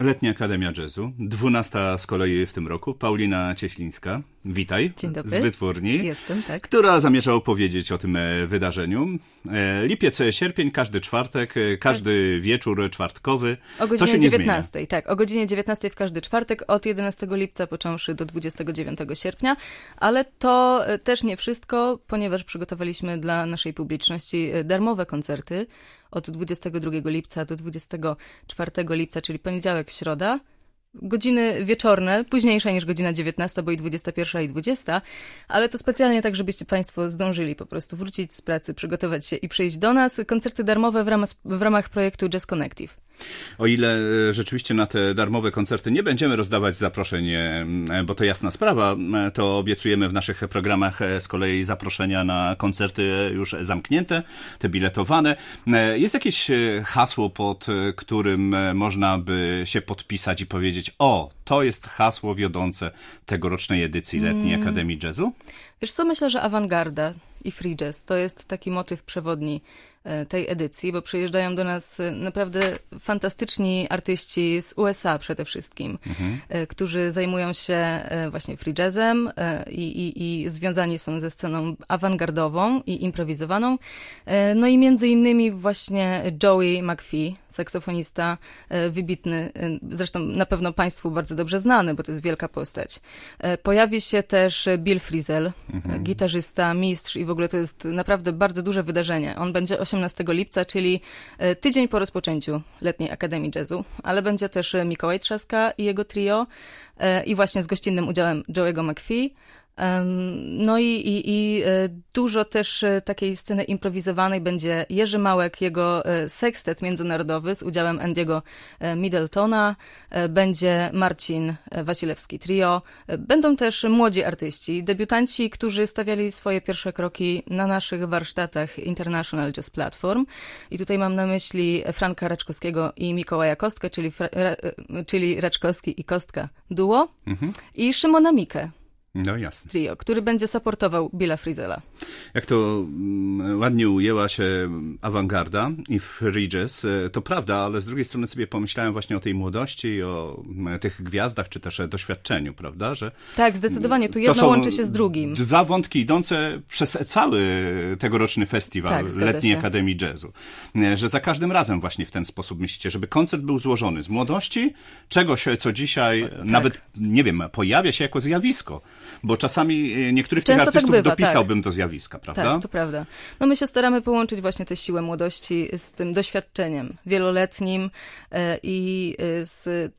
Letnia Akademia Jazzu, 12. z kolei w tym roku, Paulina Cieślińska. Witaj. Dzień dobry. Z Wytwórni. Jestem, tak. Która zamierza opowiedzieć o tym wydarzeniu. Lipiec, sierpień, każdy czwartek, każdy wieczór czwartkowy. O godzinie 19, tak. O godzinie 19 w każdy czwartek, od 11 lipca począwszy do 29 sierpnia. Ale to też nie wszystko, ponieważ przygotowaliśmy dla naszej publiczności darmowe koncerty od 22 lipca do 24 lipca, czyli poniedziałek, środa. Godziny wieczorne, późniejsze niż godzina 19, bo i 21 i 20, ale to specjalnie tak, żebyście Państwo zdążyli po prostu wrócić z pracy, przygotować się i przyjść do nas. Koncerty darmowe w ramach projektu Jazz Connective. O ile rzeczywiście na te darmowe koncerty nie będziemy rozdawać zaproszeń, bo to jasna sprawa, to obiecujemy w naszych programach z kolei zaproszenia na koncerty już zamknięte, te biletowane. Jest jakieś hasło, pod którym można by się podpisać i powiedzieć: o, to jest hasło wiodące tegorocznej edycji Letniej Akademii Jazzu? Wiesz co, myślę, że awangarda i free jazz to jest taki motyw przewodni tej edycji, bo przyjeżdżają do nas naprawdę fantastyczni artyści z USA przede wszystkim, którzy zajmują się właśnie free jazzem i związani są ze sceną awangardową i improwizowaną. No i między innymi właśnie Joey McPhee, saksofonista wybitny, zresztą na pewno Państwu bardzo dobrze znany, bo to jest wielka postać. Pojawi się też Bill Frisell, gitarzysta, mistrz i w ogóle to jest naprawdę bardzo duże wydarzenie. On będzie 18 lipca, czyli tydzień po rozpoczęciu Letniej Akademii Jazzu, ale będzie też Mikołaj Trzaska i jego trio i właśnie z gościnnym udziałem Joey'ego McPhee. No i dużo też takiej sceny improwizowanej będzie Jerzy Małek, jego sekstet międzynarodowy z udziałem Andy'ego Middletona, będzie Marcin Wasilewski trio, będą też młodzi artyści, debiutanci, którzy stawiali swoje pierwsze kroki na naszych warsztatach International Jazz Platform i tutaj mam na myśli Franka Raczkowskiego i Mikołaja Kostkę, czyli Raczkowski i Kostka duo i Szymona Mikę. No jasne. Trio, który będzie supportował Billa Frisella. Jak to ładnie ujęła się awangarda i free jazz, to prawda, ale z drugiej strony sobie pomyślałem właśnie o tej młodości, o tych gwiazdach, czy też doświadczeniu, prawda? Że tak, zdecydowanie. Tu jedno łączy się z drugim. Dwa wątki idące przez cały tegoroczny festiwal Letniej Akademii Jazzu. Że za każdym razem właśnie w ten sposób myślicie, żeby koncert był złożony z młodości, czegoś, co dzisiaj nawet, nie wiem, pojawia się jako zjawisko. Bo czasami niektórych tych artystów dopisałbym do zjawiska, prawda? Tak, to prawda. No my się staramy połączyć właśnie tę siłę młodości z tym doświadczeniem wieloletnim i z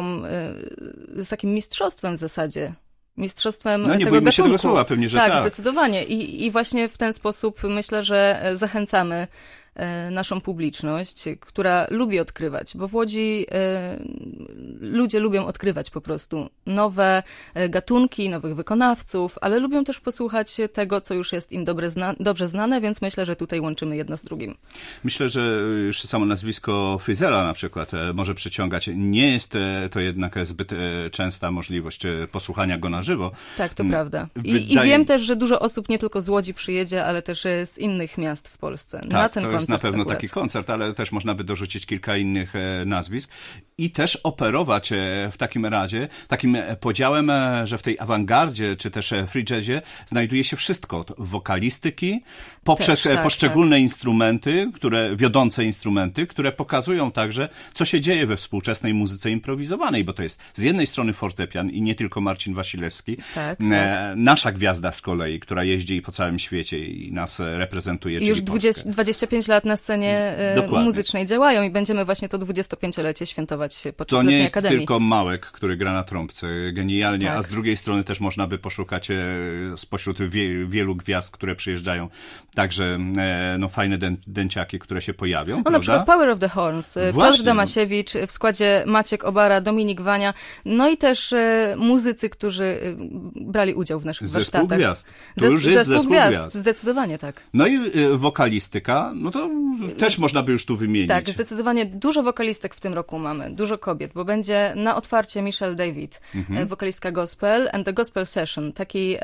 takim mistrzostwem w zasadzie. Mistrzostwem no nie tego bójmy gatunku. się tego słowa, pewnie, że tak. Tak, zdecydowanie. I właśnie w ten sposób myślę, że zachęcamy naszą publiczność, która lubi odkrywać, bo w Łodzi ludzie lubią odkrywać po prostu nowe gatunki, nowych wykonawców, ale lubią też posłuchać tego, co już jest im dobrze znane, więc myślę, że tutaj łączymy jedno z drugim. Myślę, że już samo nazwisko Frizella na przykład może przyciągać. Nie jest to jednak zbyt częsta możliwość posłuchania go na żywo. Tak, to prawda. I wiem też, że dużo osób nie tylko z Łodzi przyjedzie, ale też z innych miast w Polsce. Tak, na ten to jest na pewno akurat taki koncert, ale też można by dorzucić kilka innych nazwisk i też operować w takim razie takim podziałem, że w tej awangardzie czy też free jazzie znajduje się wszystko od wokalistyki poprzez poszczególne instrumenty, wiodące instrumenty, które pokazują także, co się dzieje we współczesnej muzyce improwizowanej, bo to jest z jednej strony fortepian i nie tylko Marcin Wasilewski, nasza gwiazda z kolei, która jeździ po całym świecie i nas reprezentuje, czyli już 25 lat na scenie muzycznej działają i będziemy właśnie to 25-lecie świętować podczas Letniej Akademii. To nie jest tylko Małek, który gra na trąbce genialnie, a z drugiej strony też można by poszukać spośród wielu gwiazd, które przyjeżdżają, także fajne dęciaki, które się pojawią. No, na przykład Power of the Horns, Piotr Damasiewicz, w składzie Maciek Obara, Dominik Wania, no i też muzycy, którzy brali udział w naszych warsztatach. Zespół gwiazd. To już jest zespół gwiazd. Zdecydowanie tak. No i wokalistyka, no to też można by już tu wymienić. Tak, zdecydowanie dużo wokalistek w tym roku mamy, dużo kobiet, bo będzie na otwarcie Michelle David, wokalistka gospel, and the Gospel Session. Taki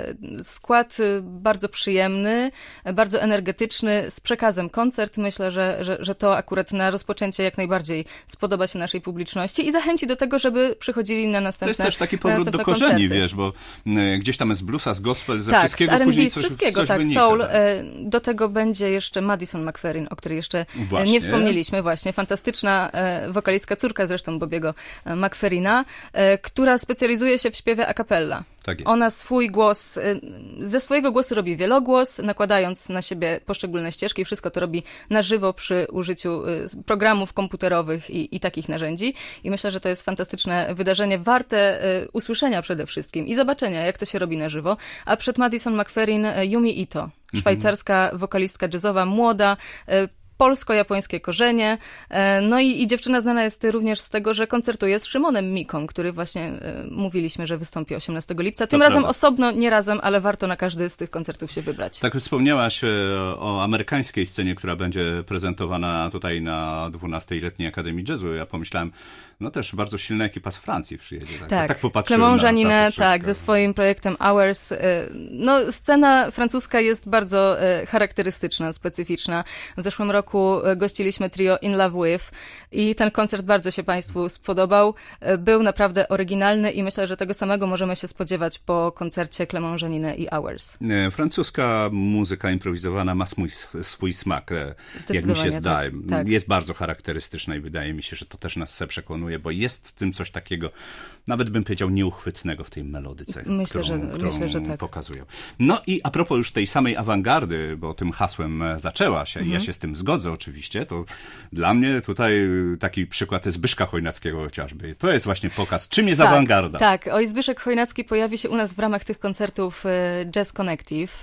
skład bardzo przyjemny, bardzo energetyczny, z przekazem koncert. Myślę, że to akurat na rozpoczęcie jak najbardziej spodoba się naszej publiczności i zachęci do tego, żeby przychodzili na następne koncerty. To jest też taki powrót do korzeni, wiesz, bo gdzieś tam jest bluesa, z gospel, ze wszystkiego, z R&B, później z wszystkiego, coś tak, wynika, soul. tak. Do tego będzie jeszcze Madison McFerrin, o której jeszcze Właśnie. nie wspomnieliśmy. Właśnie, fantastyczna wokalistka, córka zresztą Bobiego McFerrina, która specjalizuje się w śpiewie a cappella. Tak jest. Ona swój głos, ze swojego głosu robi wielogłos, nakładając na siebie poszczególne ścieżki i wszystko to robi na żywo przy użyciu programów komputerowych i takich narzędzi. I myślę, że to jest fantastyczne wydarzenie, warte usłyszenia przede wszystkim i zobaczenia, jak to się robi na żywo. A przed Madison McFerrin Yumi Ito, szwajcarska wokalistka jazzowa, młoda, polsko-japońskie korzenie. No i dziewczyna znana jest również z tego, że koncertuje z Szymonem Miką, który właśnie mówiliśmy, że wystąpi 18 lipca. Tym razem osobno, nie razem, ale warto na każdy z tych koncertów się wybrać. Tak, wspomniałaś o amerykańskiej scenie, która będzie prezentowana tutaj na 12. Letniej Akademii Jazzu. Ja pomyślałem, no też bardzo silna ekipa z Francji przyjedzie. Tak popatrzyłem Clément Janinet, tak, ze swoim projektem Hours. No, scena francuska jest bardzo charakterystyczna, specyficzna. W zeszłym roku gościliśmy trio In Love With i ten koncert bardzo się Państwu spodobał. Był naprawdę oryginalny i myślę, że tego samego możemy się spodziewać po koncercie Clément Janinet i Hours. Francuska muzyka improwizowana ma swój smak, jak mi się zdaje. Tak. Jest bardzo charakterystyczna i wydaje mi się, że to też nas przekonuje, bo jest w tym coś takiego, nawet bym powiedział, nieuchwytnego w tej melodyce, myślę, że tak. pokazują. No i a propos już tej samej awangardy, bo tym hasłem zaczęła się i ja się z tym zgodzę oczywiście, to dla mnie tutaj taki przykład Zbyszka Chojnackiego chociażby. To jest właśnie pokaz, czym jest awangarda. Tak, Zbyszek Chojnacki pojawi się u nas w ramach tych koncertów Jazz Connective.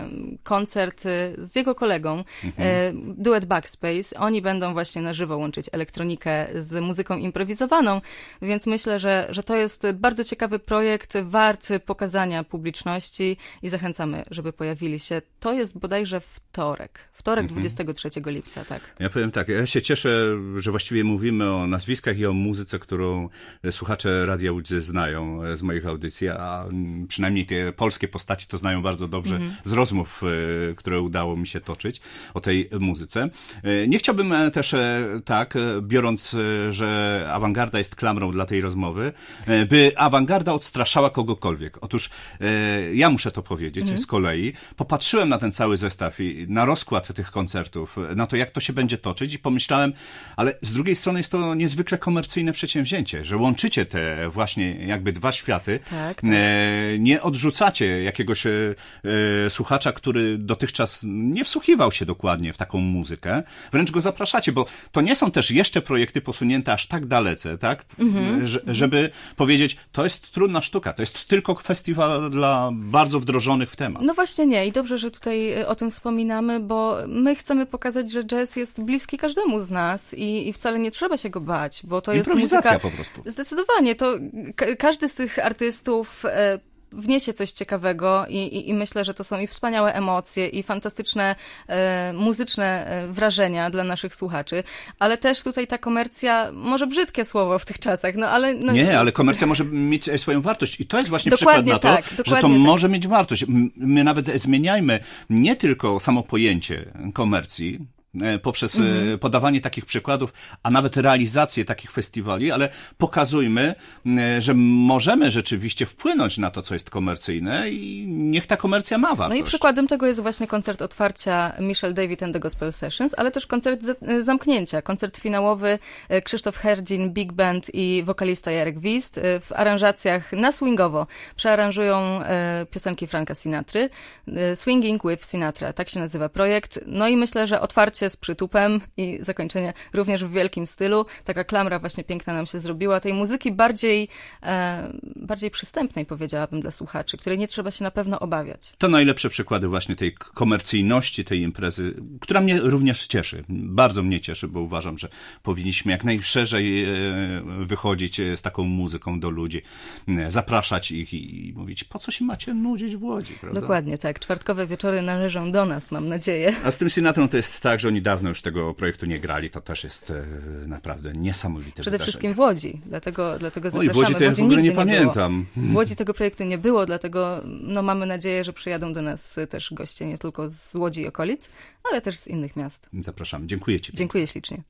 Koncert z jego kolegą, duet Backspace. Oni będą właśnie na żywo łączyć elektronikę z muzyką improwizowaną, więc myślę, że to jest bardzo ciekawy projekt, wart pokazania publiczności i zachęcamy, żeby pojawili się. To jest bodajże wtorek 23 lipca, tak. Ja powiem tak, ja się cieszę, że właściwie mówimy o nazwiskach i o muzyce, którą słuchacze Radia Łódź znają z moich audycji, a przynajmniej te polskie postaci to znają bardzo dobrze z rozmów, które udało mi się toczyć o tej muzyce. Nie chciałbym też tak, biorąc, że awangarda jest klamrą dla tej rozmowy, by awangarda odstraszała kogokolwiek. Otóż ja muszę to powiedzieć z kolei. Popatrzyłem na ten cały zestaw i na rozkład tych koncertów, na to, jak to się będzie toczyć i pomyślałem, ale z drugiej strony jest to niezwykle komercyjne przedsięwzięcie, że łączycie te właśnie jakby dwa światy. Tak. Nie odrzucacie jakiegoś słuchacza, który dotychczas nie wsłuchiwał się dokładnie w taką muzykę. Wręcz go zapraszacie, bo to nie są też jeszcze projekty posunięte aż tak dalece, tak? Żeby powiedzieć, to jest trudna sztuka, to jest tylko festiwal dla bardzo wdrożonych w temat. No właśnie nie i dobrze, że tutaj o tym wspominamy, bo my chcemy pokazać, że jazz jest bliski każdemu z nas i wcale nie trzeba się go bać, bo to jest muzyka po prostu. Zdecydowanie, to każdy z tych artystów wniesie coś ciekawego i myślę, że to są i wspaniałe emocje i fantastyczne muzyczne wrażenia dla naszych słuchaczy, ale też tutaj ta komercja, może brzydkie słowo w tych czasach, no ale... No, nie, ale komercja może mieć swoją wartość i to jest właśnie przykład na to, że to może mieć wartość. My nawet zmieniajmy nie tylko samo pojęcie komercji, poprzez podawanie takich przykładów, a nawet realizację takich festiwali, ale pokazujmy, że możemy rzeczywiście wpłynąć na to, co jest komercyjne i niech ta komercja ma wartość. No i przykładem tego jest właśnie koncert otwarcia Michelle David and the Gospel Sessions, ale też koncert zamknięcia, koncert finałowy Krzysztof Herdzin, Big Band i wokalista Jarek Wist w aranżacjach na swingowo przearanżują piosenki Franka Sinatry. Swinging with Sinatra, tak się nazywa projekt. No i myślę, że otwarcie z przytupem i zakończenie również w wielkim stylu. Taka klamra właśnie piękna nam się zrobiła. Tej muzyki bardziej przystępnej, powiedziałabym, dla słuchaczy, której nie trzeba się na pewno obawiać. To najlepsze przykłady właśnie tej komercyjności tej imprezy, która mnie również cieszy. Bardzo mnie cieszy, bo uważam, że powinniśmy jak najszerzej wychodzić z taką muzyką do ludzi, zapraszać ich i mówić, po co się macie nudzić w Łodzi, prawda? Dokładnie, tak. Czwartkowe wieczory należą do nas, mam nadzieję. A z tym Sinatrą to jest tak, że oni dawno już tego projektu nie grali, to też jest naprawdę niesamowite Przede wydarzenie. wszystkim w Łodzi, dlatego zapraszamy. No i w Łodzi to ja w ogóle nie pamiętam. W Łodzi tego projektu nie było, dlatego mamy nadzieję, że przyjadą do nas też goście nie tylko z Łodzi i okolic, ale też z innych miast. Zapraszamy. Dziękuję ci. Dziękuję ślicznie.